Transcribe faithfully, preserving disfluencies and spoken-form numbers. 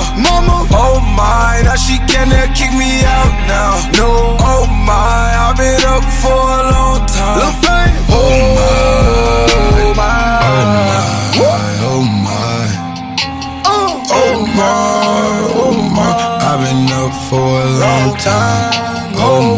mama. Oh my, now she cannot kick me out now. No, oh my, I've been up for a long time. Lil' Fame. Oh my, oh my, oh my, oh my, oh my. I've been up for a long time. Oh